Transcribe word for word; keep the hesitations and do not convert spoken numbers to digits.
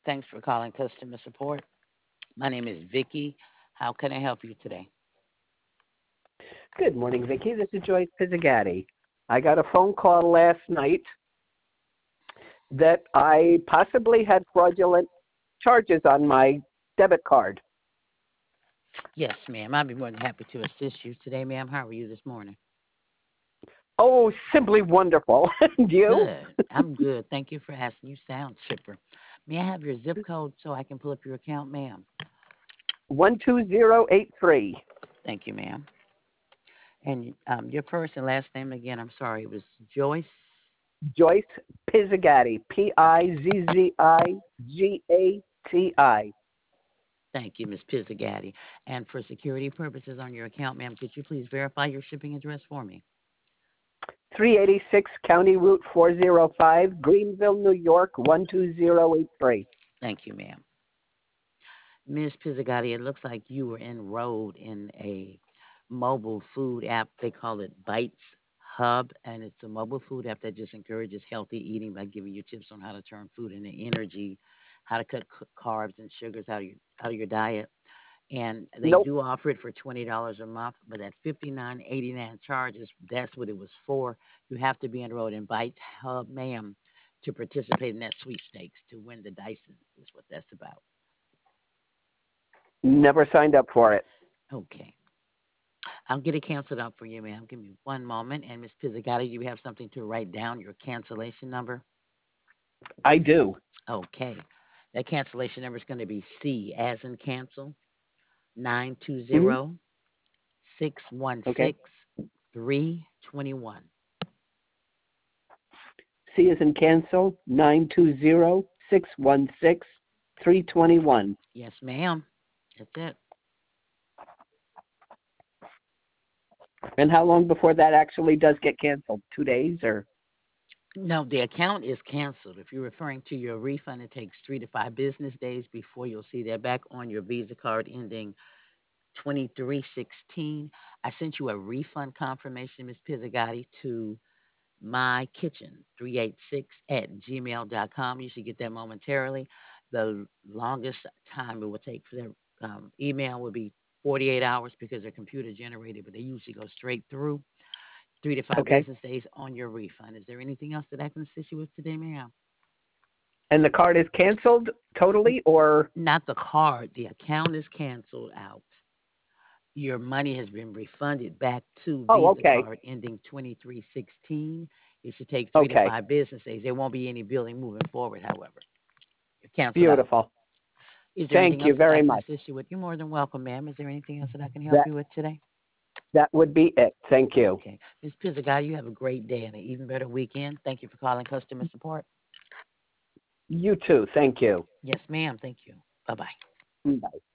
Thanks for calling customer support. My name is Vicky. How can I help you today? Good morning, Vicki. This is Joyce Pizzagatti. I got a phone call last night that I possibly had fraudulent charges on my debit card. Yes, ma'am. I'd be more than happy to assist you today, ma'am. How are you this morning? Oh, simply wonderful. And you? Good. I'm good. Thank you for asking. You sound chipper. May I have your zip code so I can pull up your account, ma'am? one two zero eight three. Thank you, ma'am. And um, your first and last name again, I'm sorry, it was Joyce. Joyce Pizzagatti. P I Z Z I G A T I. Thank you, Miss Pizzagatti. And for security purposes on your account, ma'am, could you please verify your shipping address for me? three eighty-six County Route four oh five, Greenville, New York, one two zero eight three. Thank you, ma'am. Miss Pizzagatti, it looks like you were enrolled in a mobile food app. They call it Bites Hub, and it's a mobile food app that just encourages healthy eating by giving you tips on how to turn food into energy, how to cut c- carbs and sugars out of your out of your diet. And they Nope. do offer it for twenty dollars a month, but at fifty nine eighty nine charges, that's what it was for. You have to be enrolled in Bites Hub, ma'am, to participate in that sweepstakes to win the Dyson. Is what that's about. Never signed up for it. Okay. I'll get it canceled out for you, ma'am. Give me one moment. And Miss Pizzagatti, do you have something to write down your cancellation number? I do. Okay. That cancellation number is going to be C as in cancel, nine two hmm zero six one Okay. six three two one. C is in cancel, nine two zero six one six three two one. Yes, ma'am. That's it. And how long before that actually does get canceled? Two days or? No, the account is canceled. If you're referring to your refund, it takes three to five business days before you'll see that back on your Visa card ending twenty-three sixteen. I sent you a refund confirmation, Miss Pizzagatti, to my kitchen three eight six at gmail dot com. You should get that momentarily. The longest time it will take for that um, email will be forty-eight hours because they're computer generated, but they usually go straight through. Three to five Okay. business days on your refund. Is there anything else that I can assist you with today, ma'am? And the card is canceled totally or? Not the card. The account is canceled out. Your money has been refunded back to Oh, Visa okay. card ending twenty-three sixteen. It should take three to Okay. five business days. There won't be any billing moving forward, however. You're canceled out. Beautiful. Is there anything Thank else you that I very can much. assist you with? You're more than welcome, ma'am. Is there anything else that I can help That you with today? that would be it. Thank you. Okay. Miz Pizzaguy, you have a great day and an even better weekend. Thank you for calling customer support. You too. Thank you. Yes, ma'am. Thank you. Bye bye. Bye.